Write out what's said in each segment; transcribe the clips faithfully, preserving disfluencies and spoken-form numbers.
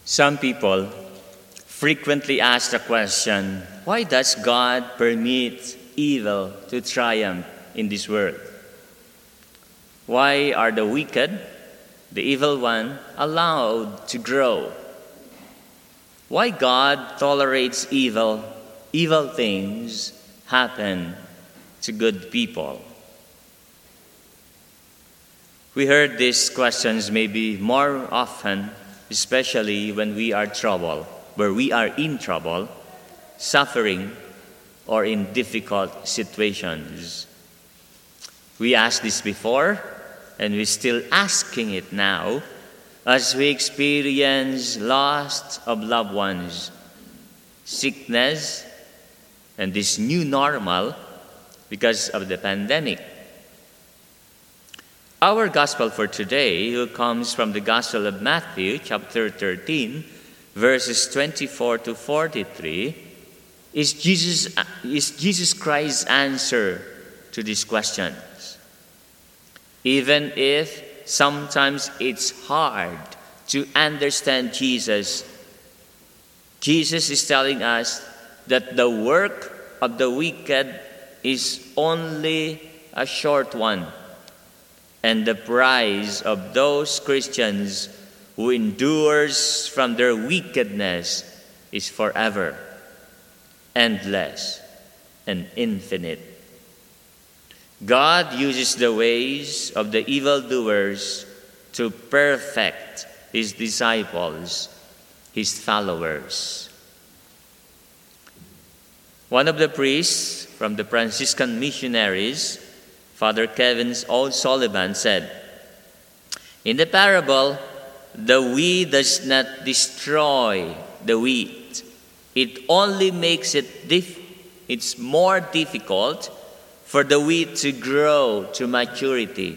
Some people frequently ask the question, why does God permit evil to triumph in this world? Why are the wicked, the evil one, allowed to grow? Why God tolerates evil, evil things happen to good people? We heard these questions maybe more often, especially when we are troubled, where we are in trouble, suffering, or in difficult situations. We asked this before, and we're still asking it now, as we experience loss of loved ones, sickness, and this new normal because of the pandemic. Our gospel for today comes from the Gospel of Matthew, chapter thirteen, verses twenty-four to forty-three, is Jesus, is Jesus Christ's answer to these questions. Even if sometimes it's hard to understand Jesus, Jesus is telling us that the work of the wicked is only a short one, and the prize of those Christians who endures from their wickedness is forever, endless, and infinite. God uses the ways of the evildoers to perfect His disciples, His followers. One of the priests from the Franciscan missionaries, Father Kevin O'Sullivan, said, in the parable, the weed does not destroy the wheat. It only makes it dif- it's more difficult for the wheat to grow to maturity.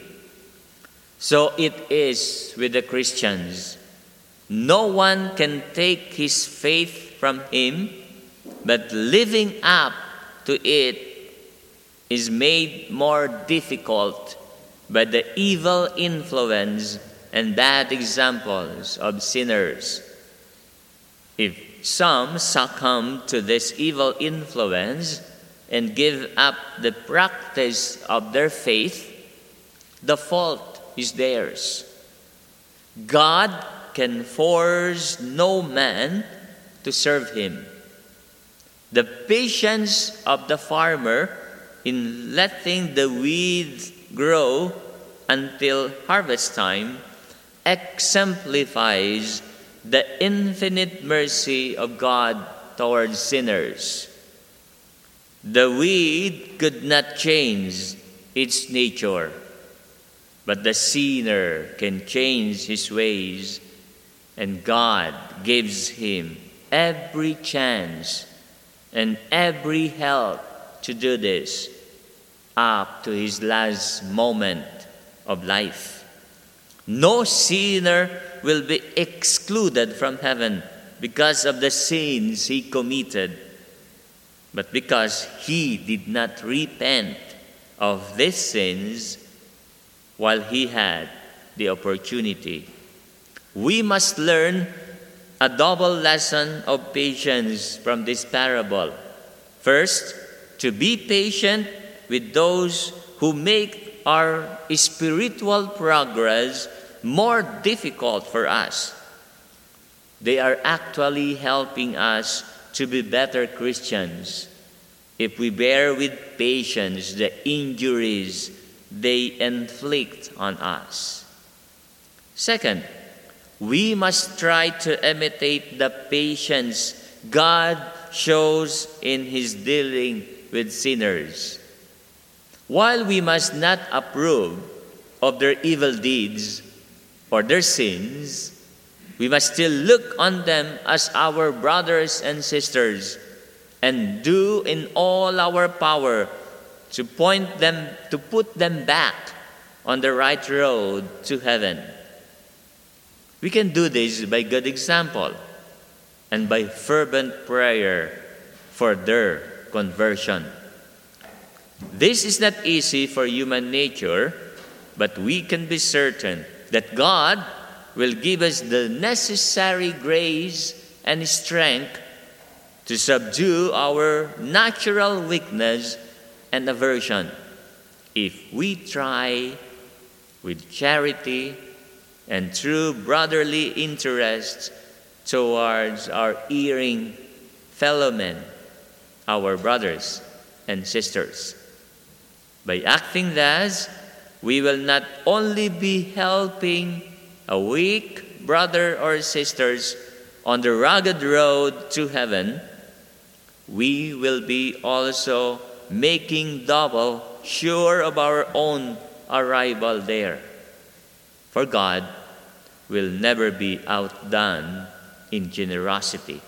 So it is with the Christians. No one can take his faith from him, but living up to it is made more difficult by the evil influence and bad examples of sinners. If some succumb to this evil influence and give up the practice of their faith, the fault is theirs. God can force no man to serve Him. The patience of the farmer in letting the weeds grow until harvest time exemplifies the infinite mercy of God towards sinners. The weed could not change its nature, but the sinner can change his ways, and God gives him every chance and every help to do this up to his last moment of life. No sinner will be excluded from heaven because of the sins he committed, but because he did not repent of these sins while he had the opportunity. We must learn a double lesson of patience from this parable. First, to be patient with those who make our spiritual progress more difficult for us. They are actually helping us to be better Christians if we bear with patience the injuries they inflict on us. Second, we must try to imitate the patience God shows in His dealing with sinners. While we must not approve of their evil deeds or their sins, we must still look on them as our brothers and sisters and do in all our power to point them, to put them back on the right road to heaven. We can do this by good example and by fervent prayer for their conversion. This is not easy for human nature, but we can be certain that God will give us the necessary grace and strength to subdue our natural weakness and aversion if we try with charity and true brotherly interest towards our erring fellow men, our brothers and sisters. By acting thus, we will not only be helping a weak brother or sisters on the rugged road to heaven, we will be also making double sure of our own arrival there. For God will never be outdone in generosity.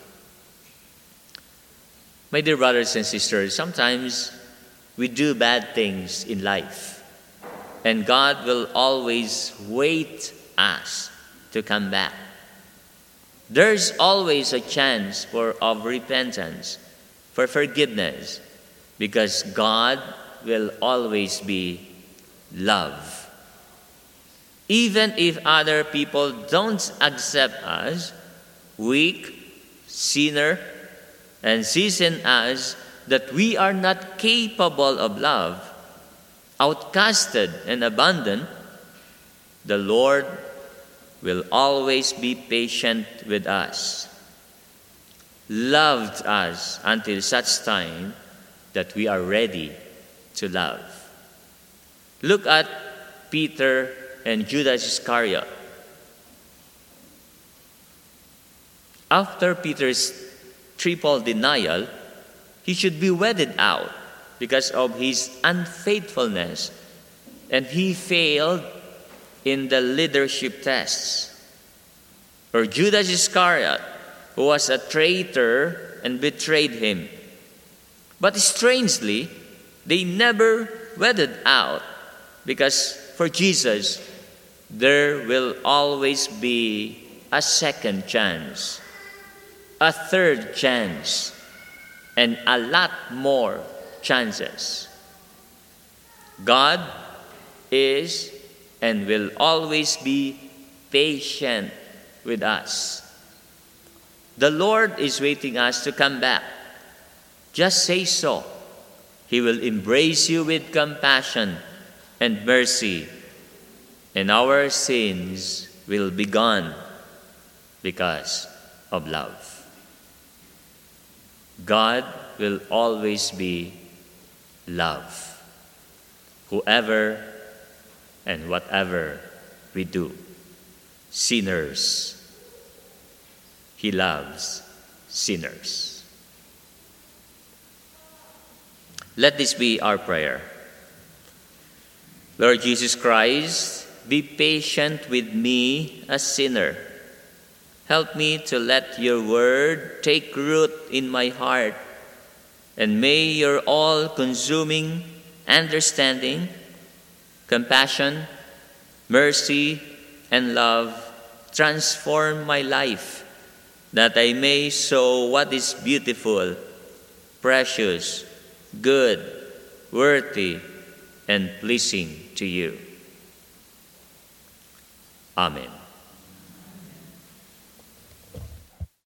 My dear brothers and sisters, sometimes we do bad things in life, and God will always wait us to come back. There's always a chance for of repentance, for forgiveness, because God will always be love. Even if other people don't accept us, weak, sinner, and season us that we are not capable of love, outcasted and abandoned, the Lord will always be patient with us, loved us until such time that we are ready to love. Look at Peter and Judas Iscariot. After Peter's triple denial, he should be weeded out because of his unfaithfulness, and he failed in the leadership tests. Or Judas Iscariot, who was a traitor and betrayed him. But strangely, they never weeded out, because for Jesus, there will always be a second chance, a third chance, and a lot more chances. God is and will always be patient with us. The Lord is waiting us to come back. Just say so. He will embrace you with compassion and mercy, and our sins will be gone because of love. God will always be love, whoever and whatever we do. Sinners, He loves sinners. Let this be our prayer. Lord Jesus Christ, be patient with me, a sinner. Help me to let your word take root in my heart, and may your all-consuming understanding, compassion, mercy, and love transform my life, that I may sow what is beautiful, precious, good, worthy, and pleasing to you. Amen.